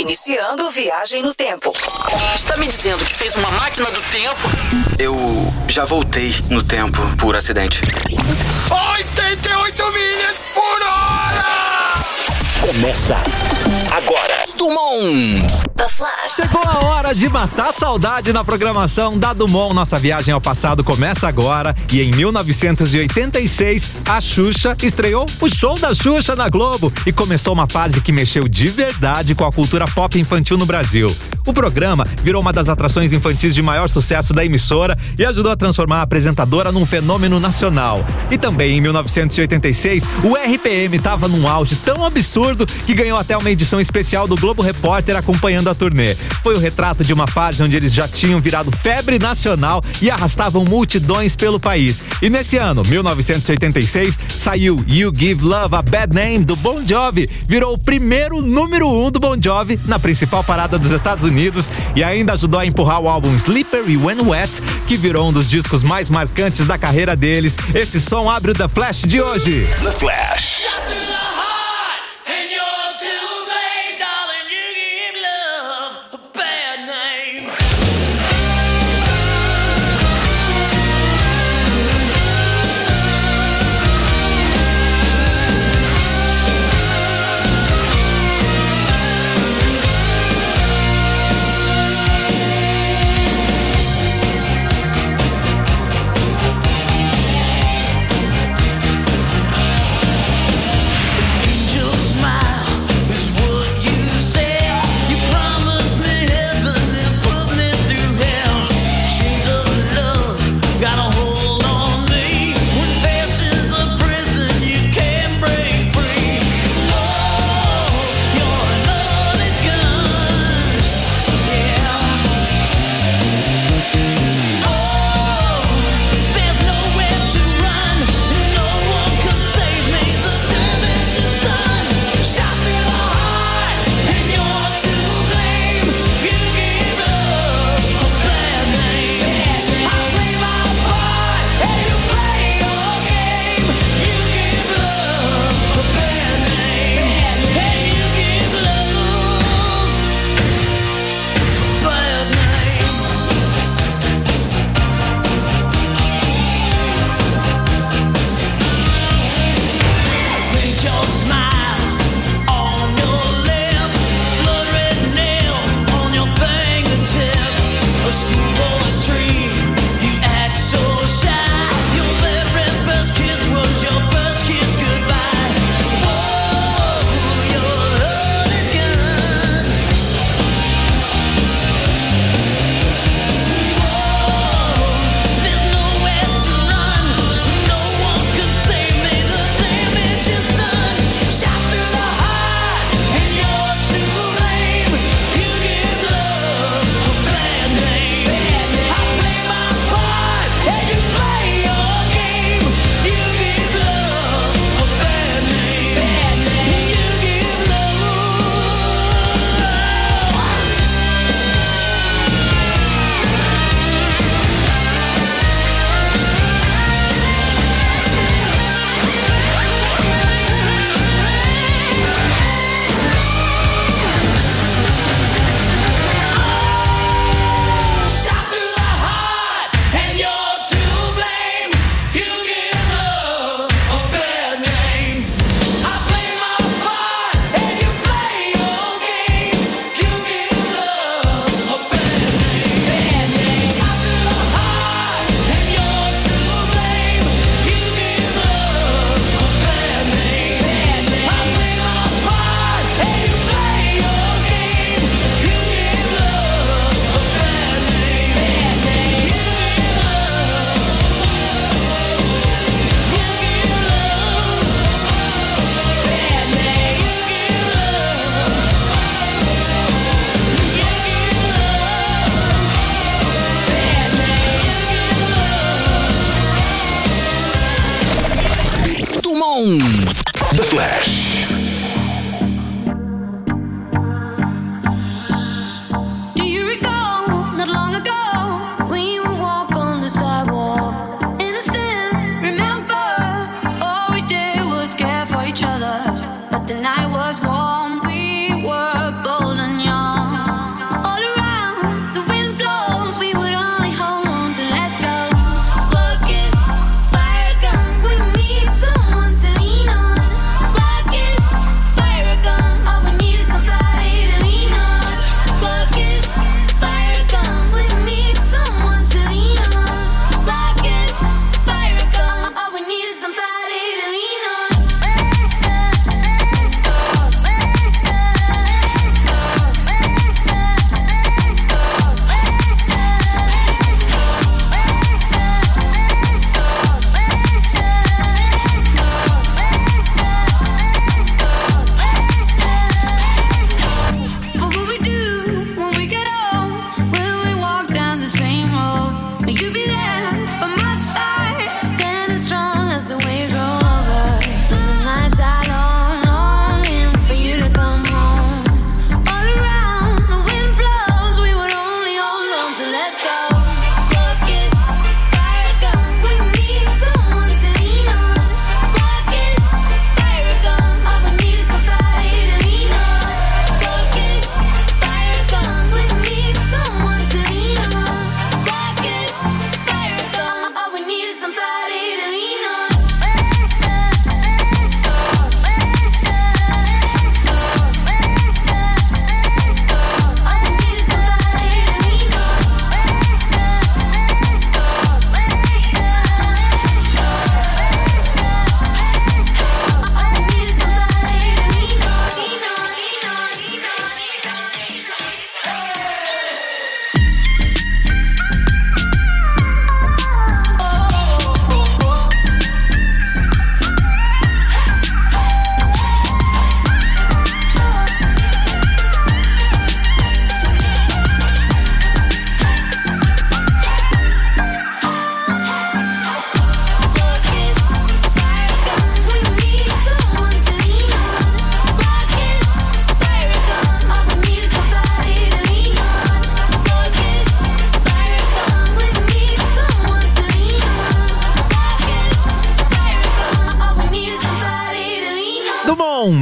Iniciando viagem no tempo. Está me dizendo que fez uma máquina do tempo? Eu já voltei no tempo por acidente. 88 milhas por hora! Começa agora. Dumont! The Flash. Chegou a hora de matar a saudade na programação da Dumont. Nossa viagem ao passado começa agora e em 1986 a Xuxa estreou o Show da Xuxa na Globo e começou uma fase que mexeu de verdade com a cultura pop infantil no Brasil. O programa virou uma das atrações infantis de maior sucesso da emissora e ajudou a transformar a apresentadora num fenômeno nacional. E também em 1986 o RPM estava num auge tão absurdo que ganhou até uma edição especial do Globo Repórter acompanhando a turnê. Foi o retrato de uma fase onde eles já tinham virado febre nacional e arrastavam multidões pelo país. E nesse ano, 1986, saiu You Give Love a Bad Name do Bon Jovi. Virou o primeiro número 1 do Bon Jovi na principal parada dos Estados Unidos e ainda ajudou a empurrar o álbum Slippery When Wet, que virou um dos discos mais marcantes da carreira deles. Esse som abre o The Flash de hoje. The Flash.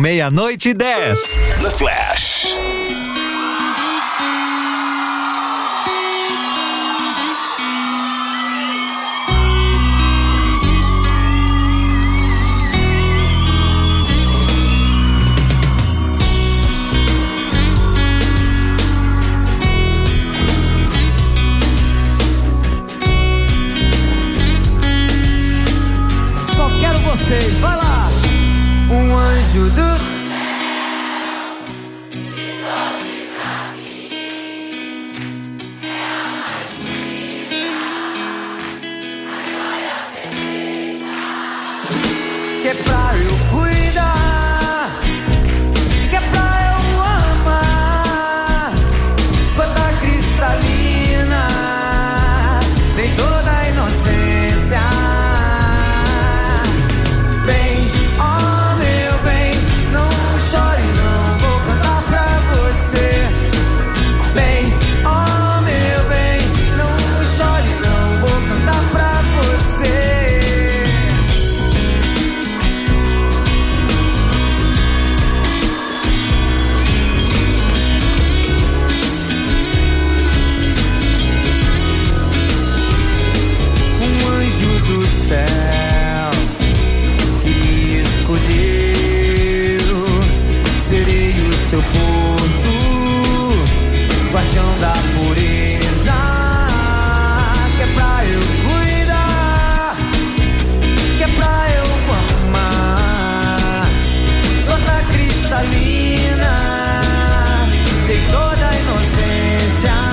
meia-noite e 10. The Flash. Vai lá, um anjo do... que é pra eu cuidar, que é pra eu amar, gota cristalina, tem toda a inocência. Céu que me escolheu, serei o seu porto, guardião da pureza, que é pra eu cuidar, que é pra eu amar, gota cristalina, tem toda a inocência.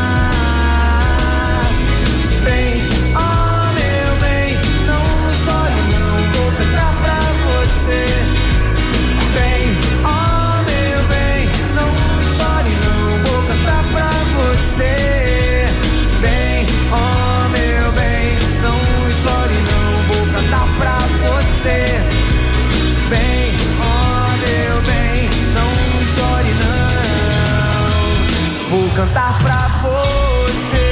Cantar pra você,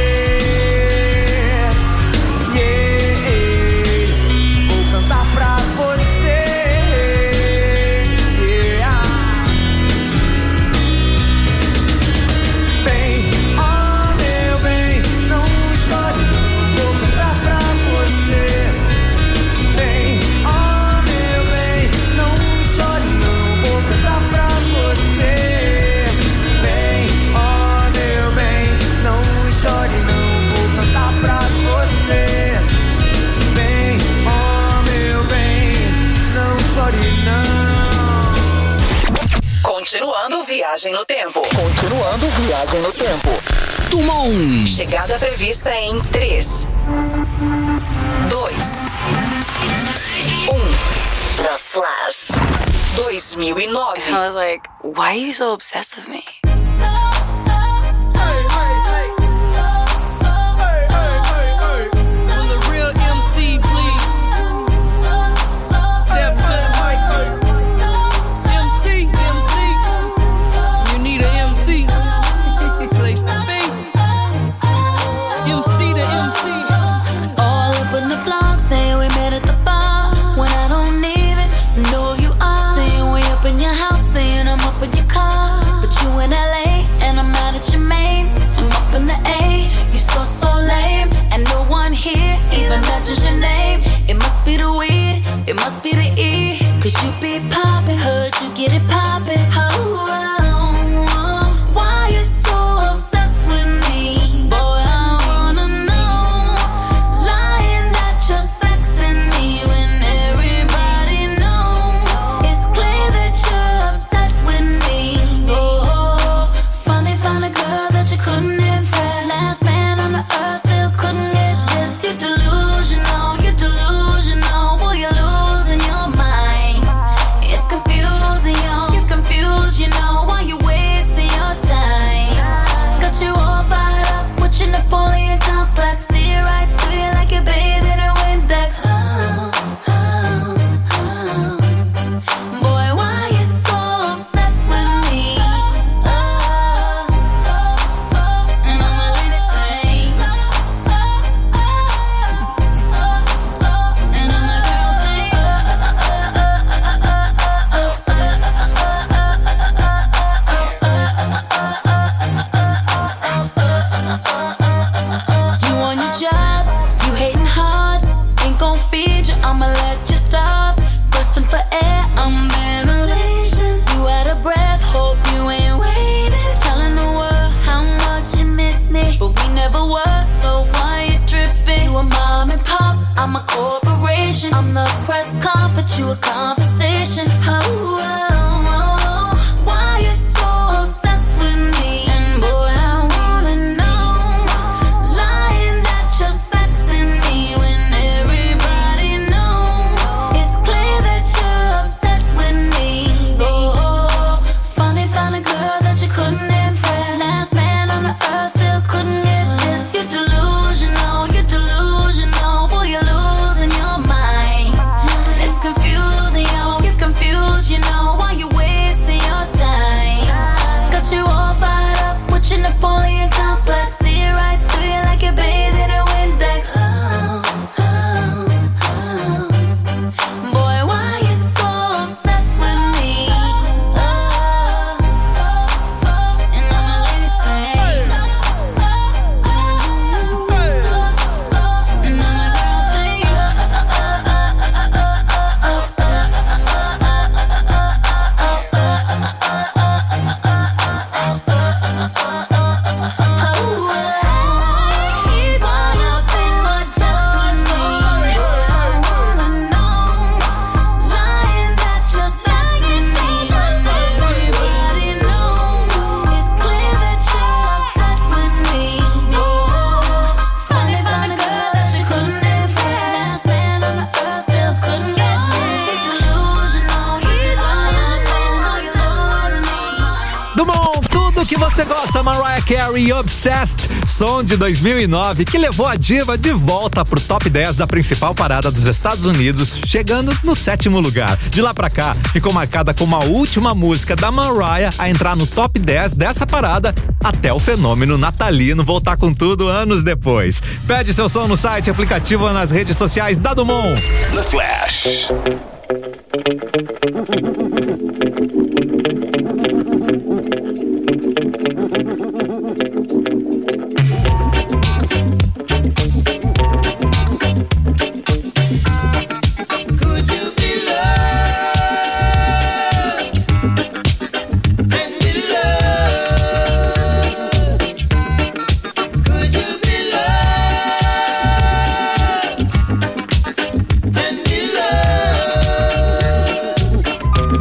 yeah. Vou cantar pra você, yeah. Bem, oh meu bem, não chore não, vou cantar pra você. Bem, oh meu bem, não chore não, vou cantar pra você. Chore não, vou cantar pra você. Bem, oh meu bem, não chore não. Continuando viagem no tempo. Continuando viagem no tempo. Turma 1. Chegada prevista em 3, 2, 1. The Flash. 2009. I was like, why are you so obsessed with me? When a conversation. Oh, why you so obsessed with me? And boy, I wanna know, lying that you're sexing me when everybody knows. It's clear that you're upset with me. Oh, finally found a girl that you couldn't impress. Last man on the earth still couldn't get this. You're delusional, boy, you're losing your mind. It's confusing, yo, you're confused, you know, why you wasting your time. Got you all fired up with your Napoleon complex. See it right through you like you're bathing in Windex. Boy, why you so obsessed with me? And all my ladies say, and all my girls say, he's on nothing but just with me. I wanna know, lying that you're sexing me when everybody knows. It's clear that you're upset with me. Oh, finally found a girl that you couldn't impress. Last man on the earth still couldn't get this. You're delusional, boy, you're losing me. Dumont, tudo que você gosta, Mariah Carey, Obsessed, som de 2009 que levou a diva de volta pro top 10 da principal parada dos Estados Unidos, chegando no 7º lugar. De lá pra cá, ficou marcada como a última música da Mariah a entrar no top 10 dessa parada, até o fenômeno natalino voltar com tudo anos depois. Pede seu som no site, aplicativo ou nas redes sociais da Dumont. The Flash. Could you be loved and be loved? Could you be loved and be loved?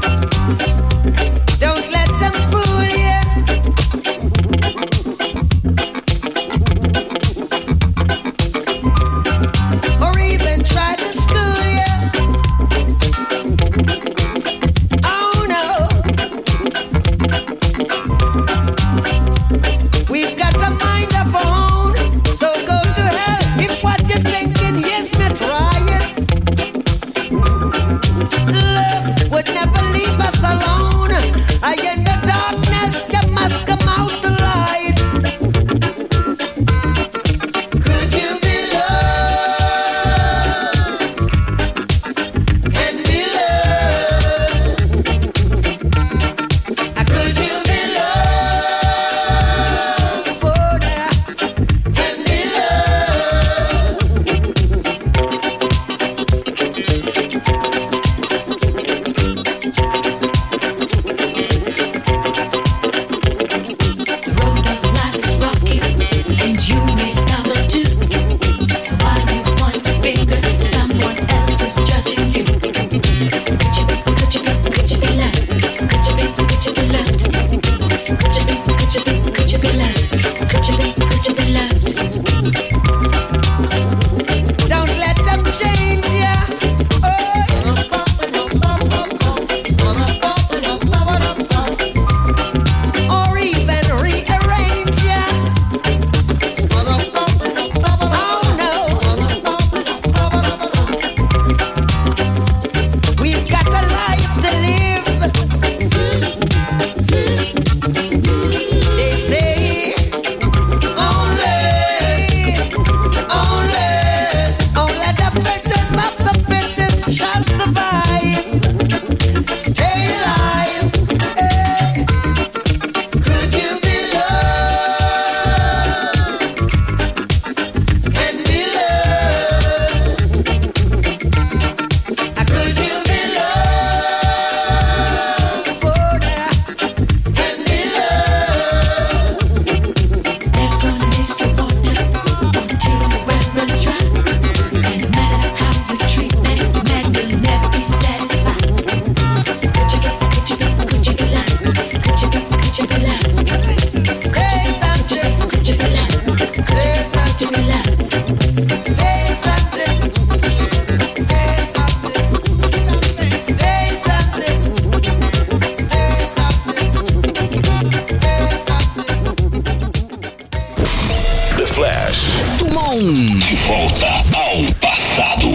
volta ao passado.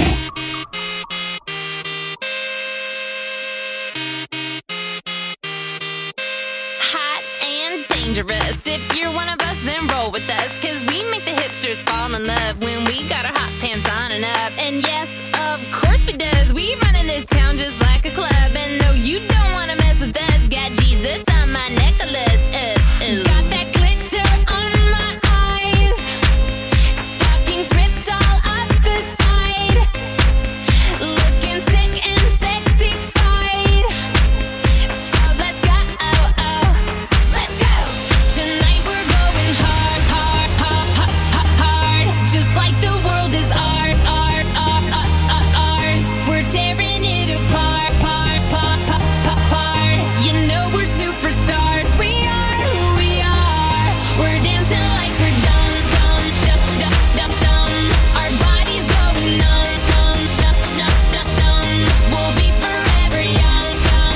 Hot and dangerous. If you're one of us, then roll with us. Cause we make the hipsters fall in love when we got our hot pants on and up. And yes, of course we does. We run in this town just like a club. And no, you don't wanna mess with us. Got Jesus on my necklace. Got that glitter on my eyes. Stockings ripped all up the side. Looking sick and sexified. So let's go, let's go. Tonight we're going hard, hard, hard, hard, hard. Just like the world is ours. We're tearing it apart, part. You know we're superstars. We are who we are. We're dancing like we're dumb. Our bodies go numb. We'll be forever young.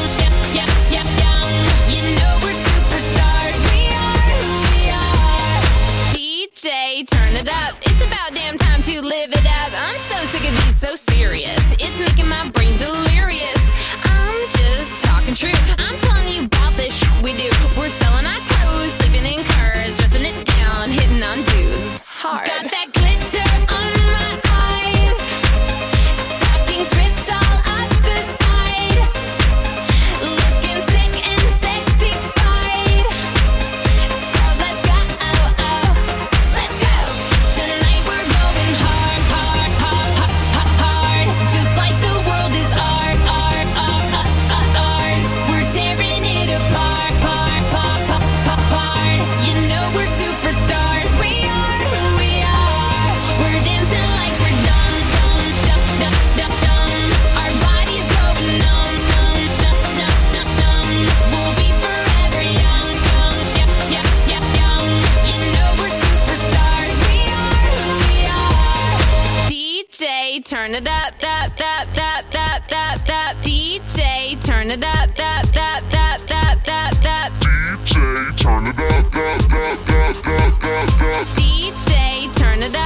You know we're superstars. We are who we are. DJ, turn it up. It's about damn time to live it up. I'm so sick of these so serious. It's making my brain delirious. I'm just talking true. I'm telling you about this shit we do. We're selling our clothes, sleeping in cars, dressing it down, hitting on dudes hard. Got that glitter on my eyes. Stockings ripped all up the side. Looking sick and sexified. So let's go, let's go. Tonight we're going hard, hard, hard, hard, hard. Just like the world is ours. We're tearing it apart, part. You know we're superstars. We are who we are. We're dancing like we're dumb. Our bodies go numb. We'll be forever young. You know we're superstars. We are who we are. DJ, turn it up. DJ, turn it up. DJ, turn it up. DJ, turn it up.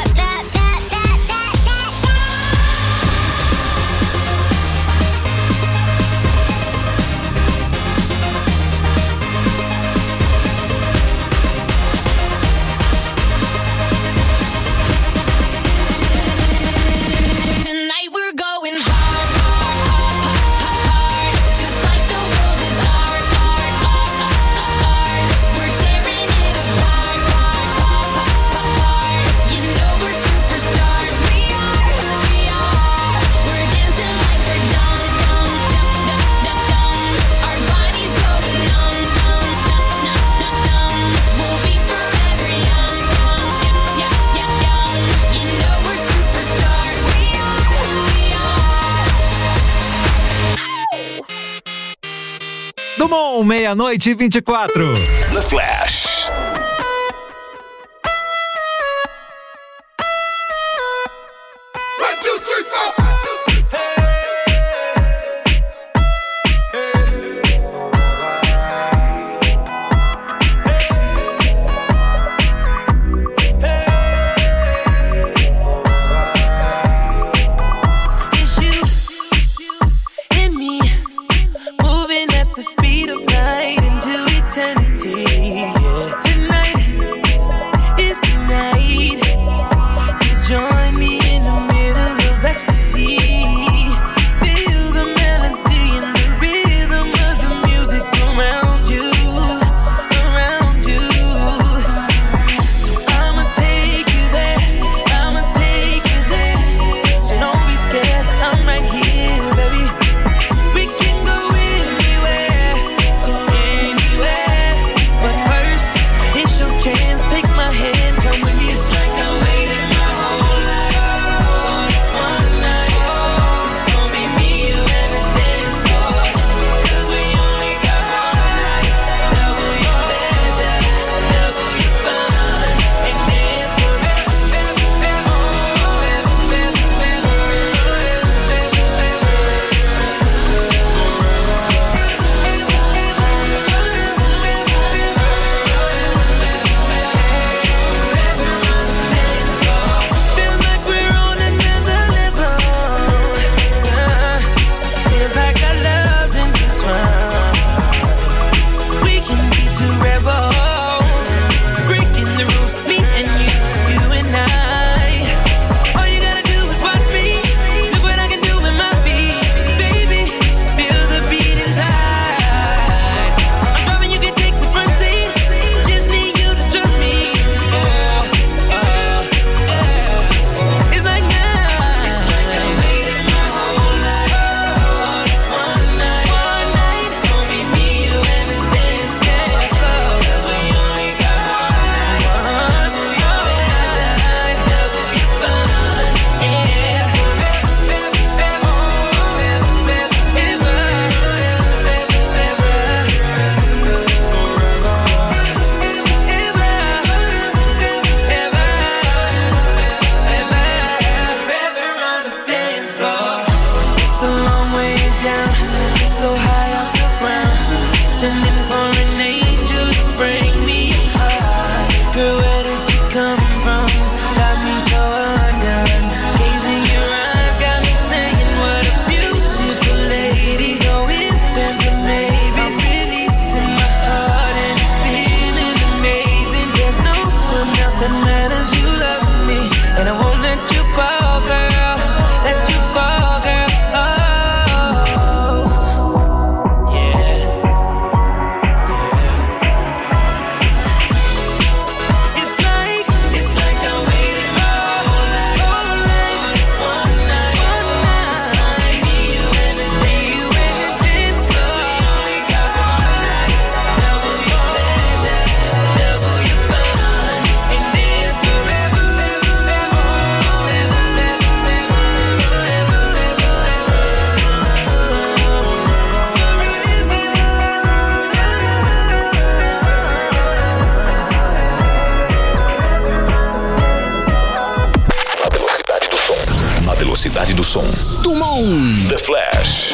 Tonight we're going hard, just like the world is ours. We're tearing it apart, You know we're superstars. We are who we are. We're dancing like we're dumb. Our bodies go numb. We'll be forever young. You know we're superstars. We are who we are. Dumont, 00:24. The Flash. It's you and me, moving at the speed of light into eternity. Yeah. Cidade do Som. Dumont. The Flash.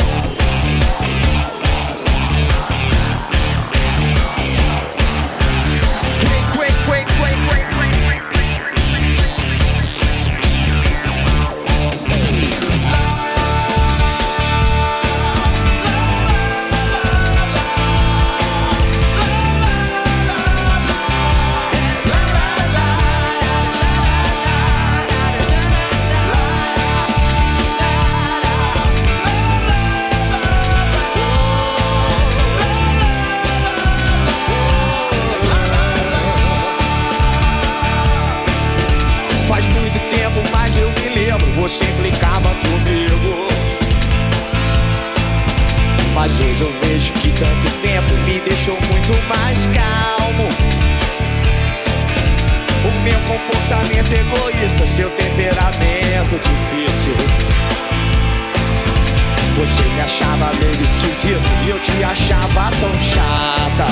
Você implicava comigo, mas hoje eu vejo que tanto tempo me deixou muito mais calmo. O meu comportamento egoísta, seu temperamento difícil. Você me achava meio esquisito e eu te achava tão chata.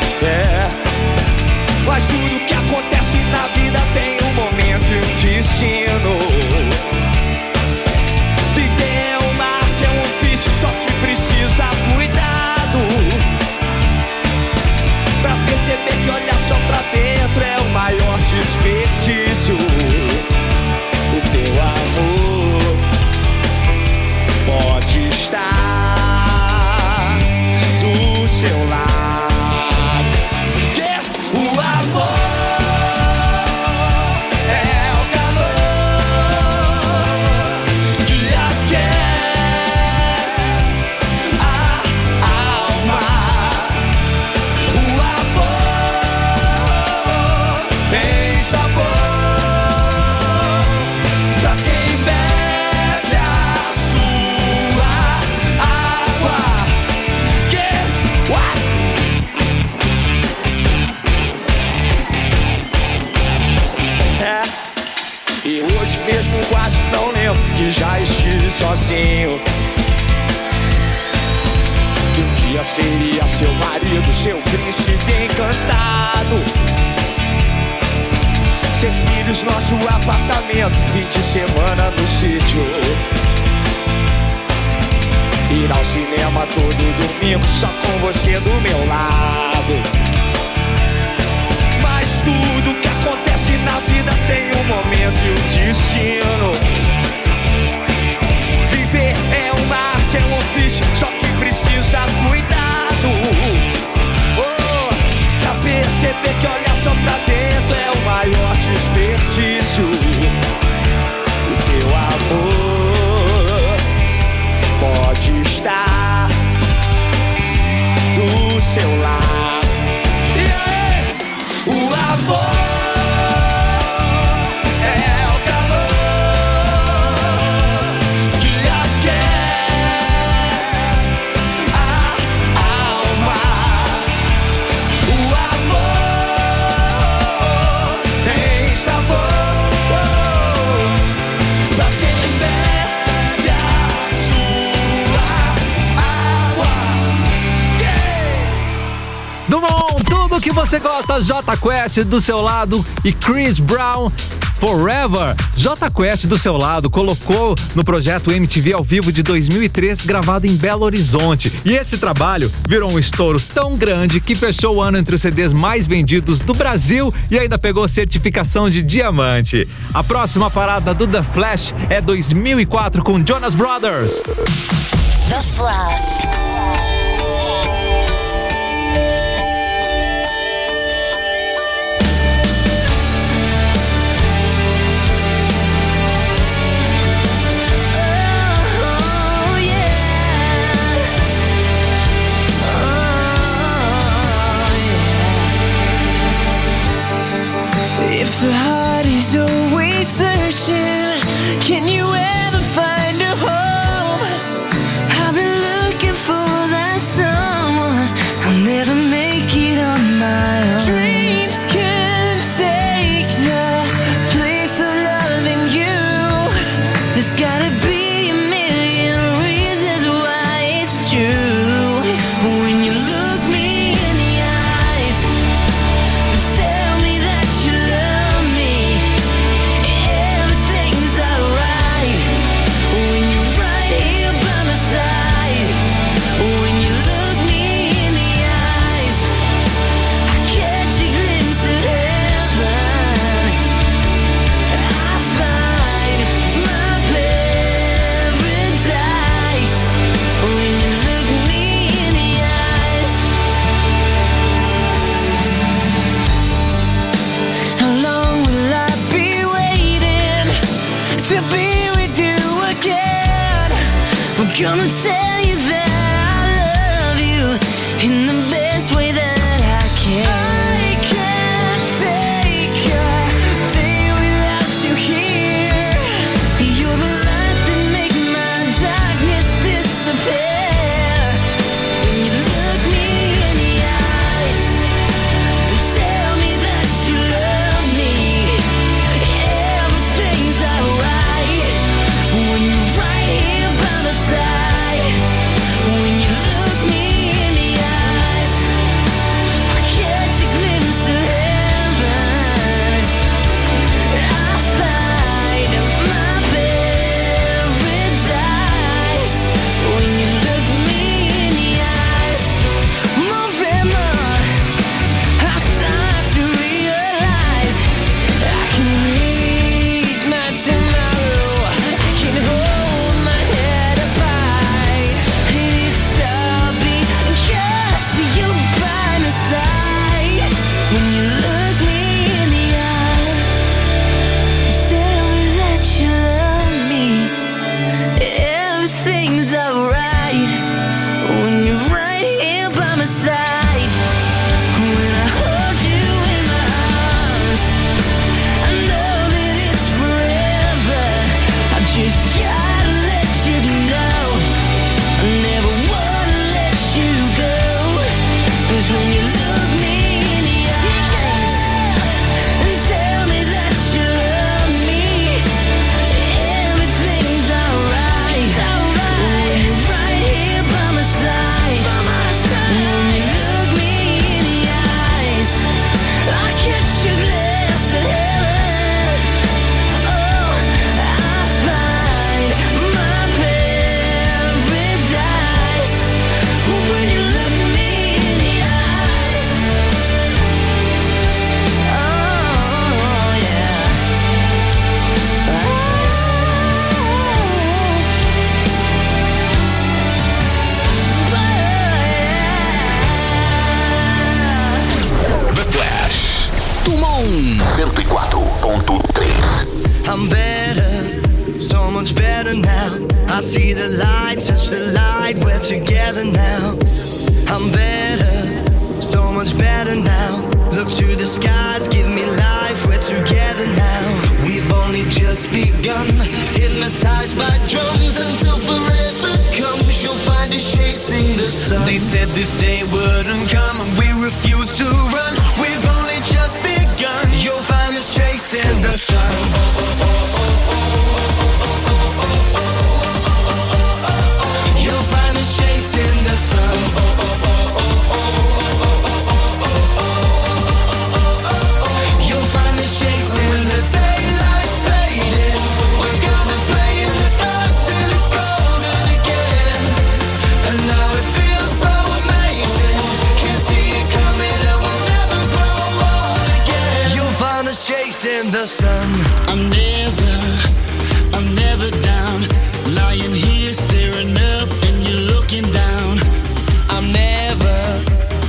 Mas tudo que acontece na vida tem um momento e um destino. Viver é uma arte, é um ofício, só que precisa cuidado. Pra perceber que olhar só pra dentro é o maior desperdício. O teu amor pode estar do seu lado. O amor quase não lembro que já estive sozinho, que um dia seria seu marido, seu príncipe encantado. Ter filhos, nosso apartamento, fim de semana no sítio. Ir ao cinema todo domingo, só com você do meu lado. Mas tudo que acontece na vida tem um momento e um destino. Viver é uma arte, é um ofício, só que precisa cuidado. Pra perceber que olhar só pra dentro é o maior desperdício. O teu amor pode estar do seu lado. O amor tudo que você gosta, Jota Quest do seu lado e Chris Brown, Forever. Jota Quest do seu lado colocou no projeto MTV ao vivo de 2003, gravado em Belo Horizonte. E esse trabalho virou um estouro tão grande que fechou o ano entre os CDs mais vendidos do Brasil e ainda pegou certificação de diamante. A próxima parada do The Flash é 2004 com Jonas Brothers. The Flash. If the heart is always searching, can you ever find a home? I've been looking for that someone. I'll never make it on my own. Dreams can take the place of loving you. There's gotta be a million reasons why it's true. But when you look me in the eyes and tell me that you love me, everything's alright. Gonna tell you that I love you in the best way that I can. I can't take a day without you here. You're the light that makes my darkness disappear. When you look me in the eyes and tell me that you love me, everything's alright. When you're right here by my side, when you look me in the eyes, I catch a glimpse of heaven. I find my paradise. When you look me in the eyes, more and more I start to realize I can reach my tomorrow. I can hold my head up high. It's all because you're by my side. When you look me in the eyes, tell me that you love me. Everything's alright. When you're right here by my side, when I hold you in my arms, I know that it's forever. I just gotta let you know I never wanna let you go. 'Cause when you look me in the eyes and tell me that you love me, everything's alright. When you're right here by my side, when you look me in the eyes, I catch a glimpse of heaven. Oh, I find my paradise. When you look me in the eyes, oh yeah. The Flash. Tumon 104.3. I'm better, so much better now. I see the light, touch the light, we're together now. I'm better, so much better now. Look to the skies, give me life, we're together now. We've only just begun, hypnotized by drums until forever comes. You'll find us chasing the sun. They said this day wouldn't come and we refuse to run. We've only just begun. You'll find us chasing the sun. You'll find us chasing the sun. You'll find us chasing the daylight's fading. We're gonna play in the dark till it's golden again. And now it feels so amazing. Can see it coming and we'll never grow old again. You'll find us chasing the sun. I'm never down. Lying here staring up and you're looking down. I'm never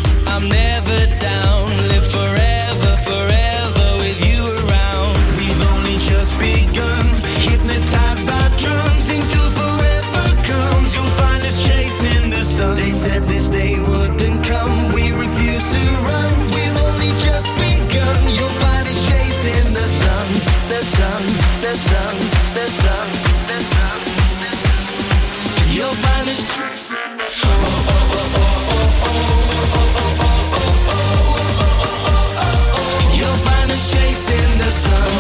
down. Live forever, forever with you around. We've only just begun. Hypnotized by drums until forever comes. You'll find us chasing the sun. They said this day wouldn't come. We refuse to run. We've only just begun. You'll find us chasing the sun. The sun, the sun, the sun, the sun, the sun. You'll find us chasing the sun. You'll find us chasing the sun.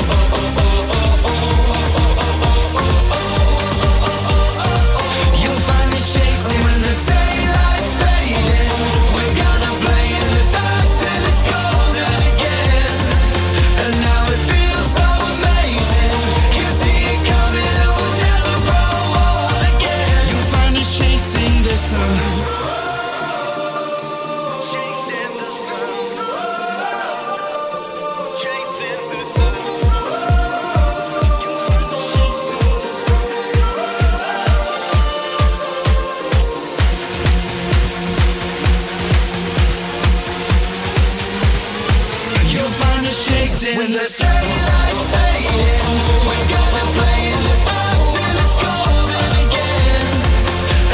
You'll find us chasing when the daylight's fading. We're gonna play in the dark till it's golden again. And now it feels so amazing. Can see it coming and we'll never grow old again. You'll find us chasing the sun. Chasing the sun. Chasing the sun. You'll find us chasing the sun. You'll find us chasing when the daylight's fading. We're gonna play in the dark till it's golden again.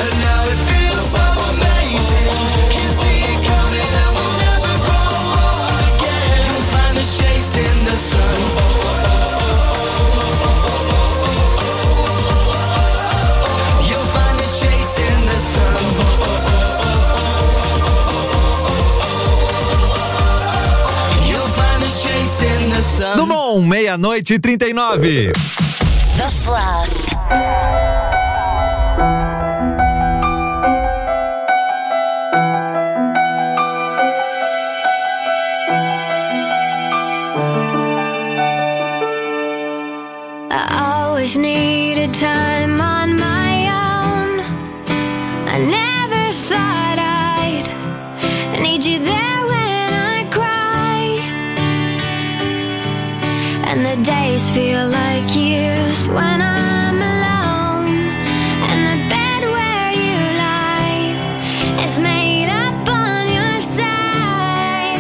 Dumont, 00:39. The Flash. I always needed time on my own. I never thought I'd need you there when I cry. And the days feel like years when I'm alone. And the bed where you lie is made up on your side.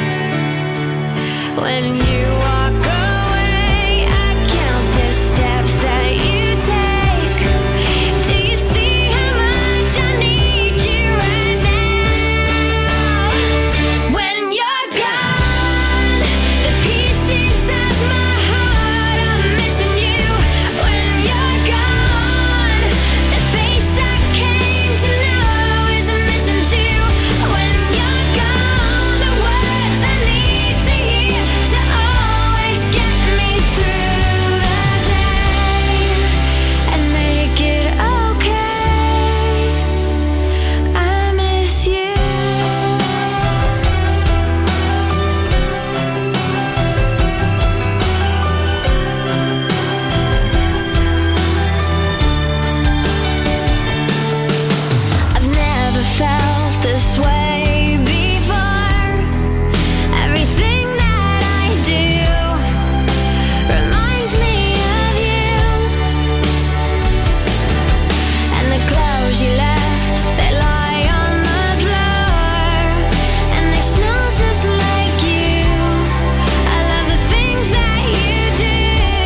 When you walk away, I count the steps that you take. Do you see how much I need you right now? When you're gone, the pieces of my heart are missing you. When you're gone, the face I came to know is missing too. When you're gone, the words I need to hear to always get me through the day and make it okay. I miss you. I've never felt this way before. Everything that I do reminds me of you. And the clothes you left, they lie on the floor. And they smell just like you. I love the things that you do.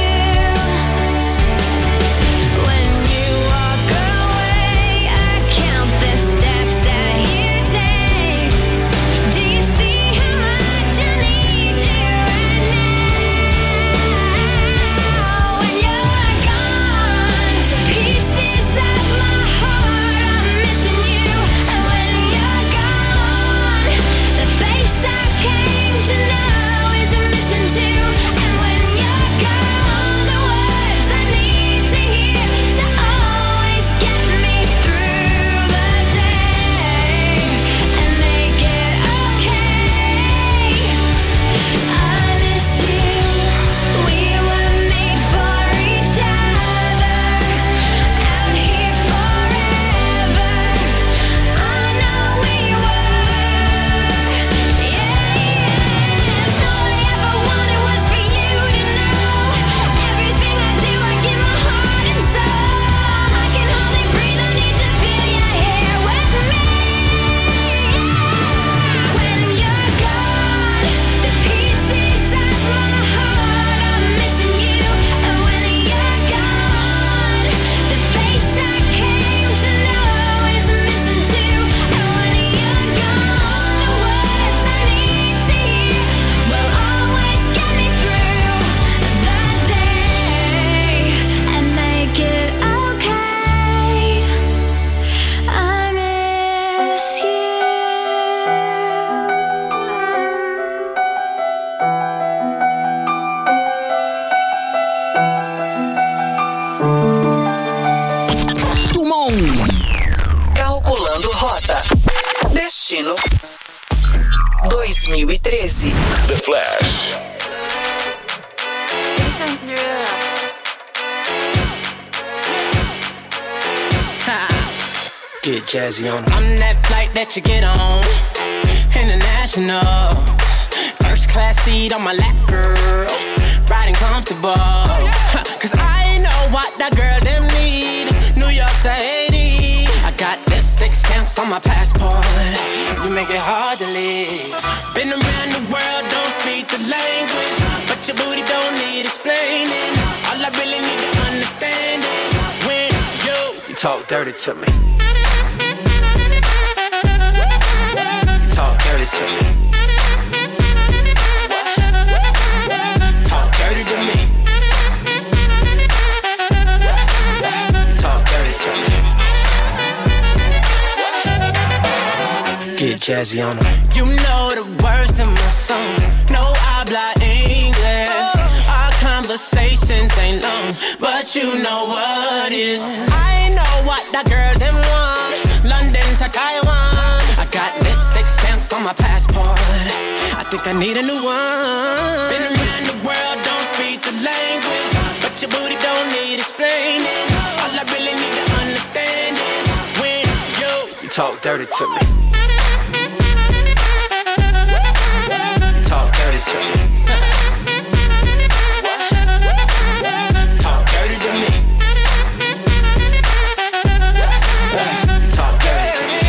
When you walk away, I count the steps that you take. Do you see how much I need you right now? When you're gone, the pieces of my heart are missing you. And when you're gone, the face I came to know is missing too. And when you're gone, the words I need to hear to always get me through the day and make it okay. I miss you. We were made for each other, out here forever. I know we were. All I ever wanted was for you to know. Everything I do, I give my heart and soul. I can hardly breathe, I need to feel you here with me. When you're gone, the pieces of my heart are missing you. And when you're gone, the face I came to know is missing too. And when you're gone, the words I need to hear will always get me through the day and make it okay. I miss you. Dumont. Calculando rota. Destino 2013. The Flash. Get jazzy on 'em. I'm that flight that you get on. International. First class seat on my lap, girl. Riding comfortable. Cause I know what that girl them need. New York to Haiti. I got lipstick stamps on my passport. You make it hard to leave. Been around the world, don't speak the language. But your booty don't need explaining. All I really need to understand is when you talk dirty to me. Talk dirty to me. Talk dirty to me. Talk dirty to me. Get jazzy on them. You know the words to my songs. No habla English. days ain't long, but you know what is. I know what that girl them want. London to Taiwan. I got lipstick stamps on my passport. I think I need a new one. Been around the world, don't speak the language, but your booty don't need explaining. All I really need to understand is when you talk dirty to me. Talk dirty to me. Talk dirty to me. Talk dirty to me.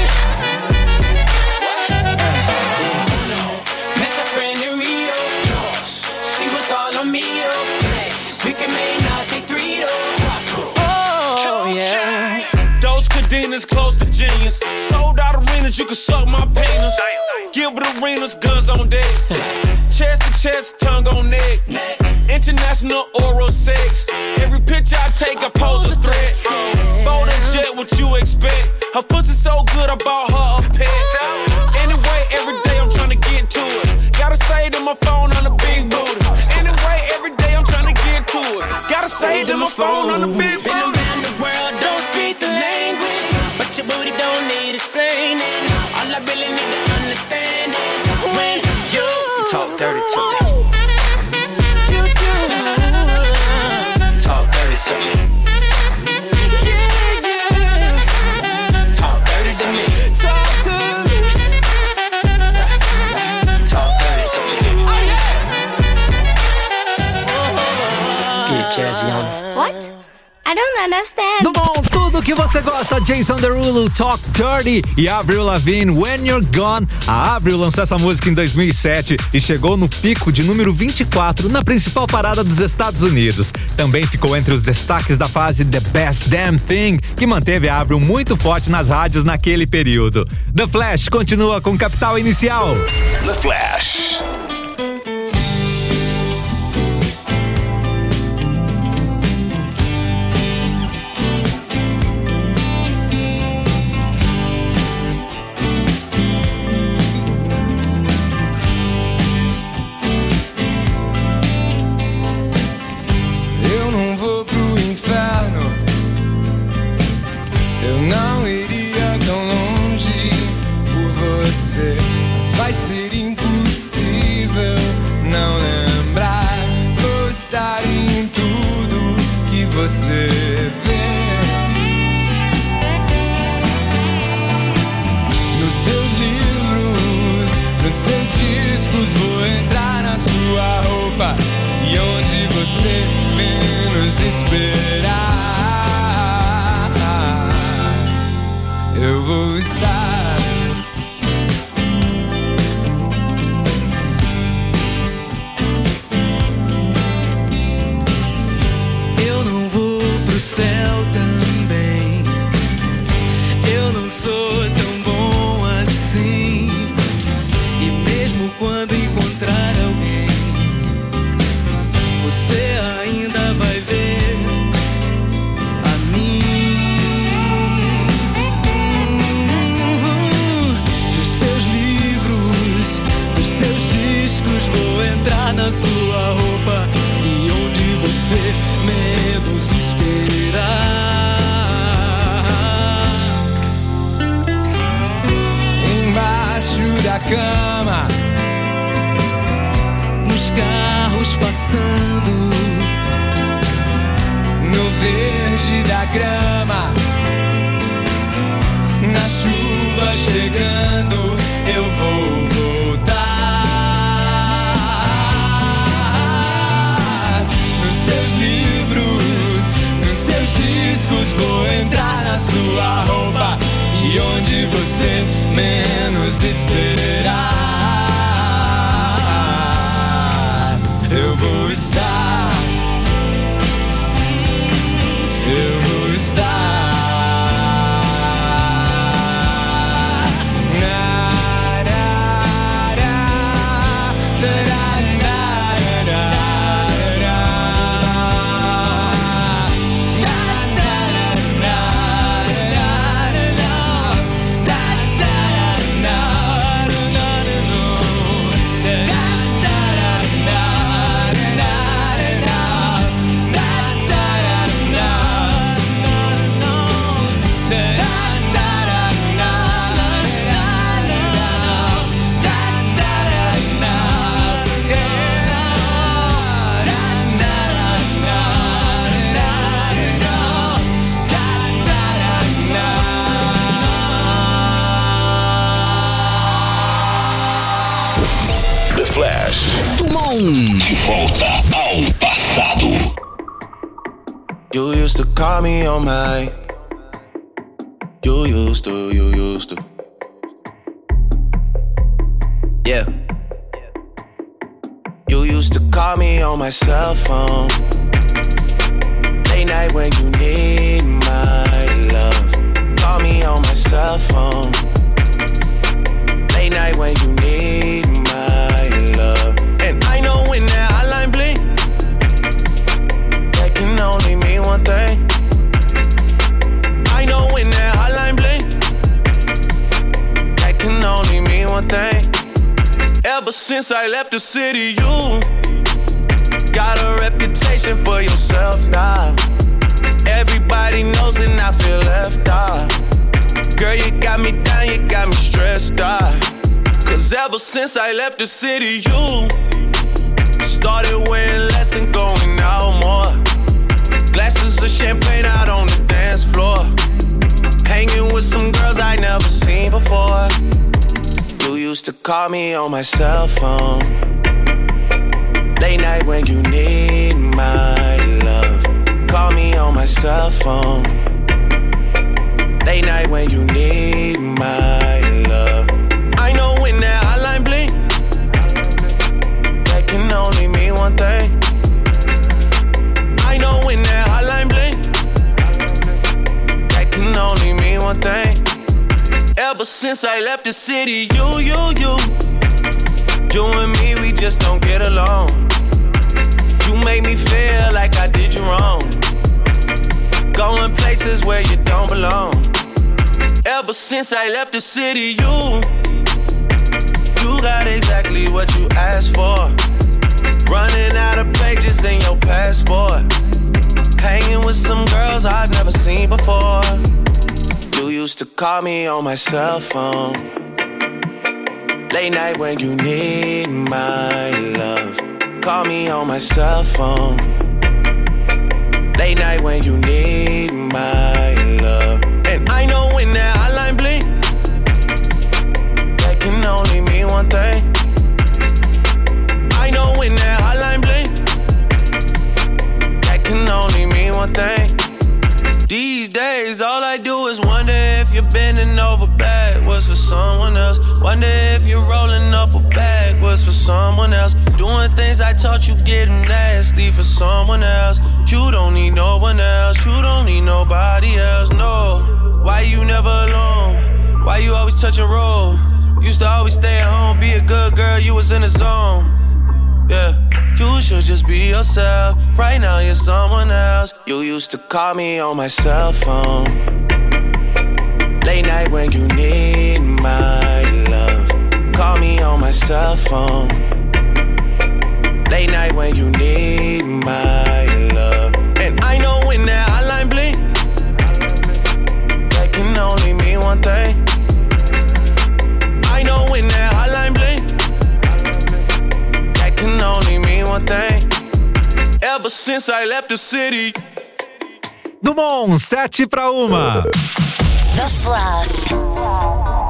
Met your friend in Rio. She was all on me. We can make now say 3 to 4. Oh yeah. Those cadenas close to genius. Sold out arenas, you can suck my penis. Gilbert Arenas, guns on deck. Chest to chest, tongue on neck. International oral sex. Every picture I take, I pose a threat. Bold and jet, what you expect? Her pussy so good, I bought her a pet. Anyway, every day I'm trying to get to it. Gotta say to my phone on the big booty. Anyway, every day I'm trying to get to it. Gotta say to my phone on the big booty. Been around the world, don't speak the language, but your booty don't need explaining. All I really need to understand is when you talk dirty to me. You do. Talk dirty to me. Yeah, yeah. Talk dirty to me. Talk to me. Talk dirty to me. Get jazzy on it. What? I don't understand. Do bom, tudo que você gosta. Jason Derulo, Talk Dirty, e Avril Lavigne, When You're Gone. A Avril lançou essa música em 2007 e chegou no pico de número 24 na principal parada dos Estados Unidos. Também ficou entre os destaques da fase The Best Damn Thing, que manteve a Avril muito forte nas rádios naquele período. The Flash continua com Capital Inicial. The Flash. Vai ser impossível não lembrar, gostar em tudo que você vê. Nos seus livros, nos seus discos, vou entrar na sua roupa e onde você menos esperar, eu vou estar. Céu também. Eu não sou tão bom assim, e mesmo quando encontrar alguém, você ainda vai ver a mim. Nos seus livros, nos seus discos, vou entrar na sua roupa e onde você menos esperar. Embaixo da cama, nos carros passando, no verde da grama, na chuva chegando, eu vou voltar. Nos seus livros, nos seus discos, vou entrar na sua roupa e onde você menos esperar, eu vou estar. Eu vou estar. Flash. Dumont. De volta ao passado. You used to call me on my. You used to. Yeah. You used to call me on my cell phone. Late night when you need my love. Call me on my cell phone. Late night when you need my love. And I know when that hotline blink, that can only mean one thing. I know when that hotline blink, that can only mean one thing. Ever since I left the city, you got a reputation for yourself now. Everybody knows and I feel left out. Girl, you got me down, you got me stressed out. Cause ever since I left the city, you started wearing less and going out more. Glasses of champagne out on the dance floor. Hanging with some girls I never seen before. You used to call me on my cell phone. Late night when you need my love. Call me on my cell phone. Late night when you need my love. I know when that hotline blink, that can only mean one thing. I know when that hotline blink, that can only mean one thing. Ever since I left the city, you and me, we just don't get along. You make me feel like I did you wrong. Going places where you don't belong. Ever since I left the city, you got exactly what you asked for. Running out of pages in your passport. Hanging with some girls I've never seen before. You used to call me on my cell phone. Late night when you need my love. Call me on my cell phone. Late night when you need my love. And I know when that hotline blink, that can only mean one thing. I know when that hotline blink, that can only mean one thing. These days all I do is wonder if you're bending over backwards for someone else. Wonder if you're rolling up or backwards for someone else. Doing things I taught you getting nasty for someone else. You don't need no one else. You don't need nobody else, no. Why you never alone? Why you always touch a roll? Used to always stay at home, be a good girl, you was in the zone. Yeah, you should just be yourself. Right now you're someone else. You used to call me on my cell phone. Late night when you need my love. Call me on my cell phone. Late night when you need my love. And I know when that hotline blink, that can only mean one thing. I know when that hotline blink, that can only mean one thing. Ever since I left the city. Dumont, 7:01. The Flash.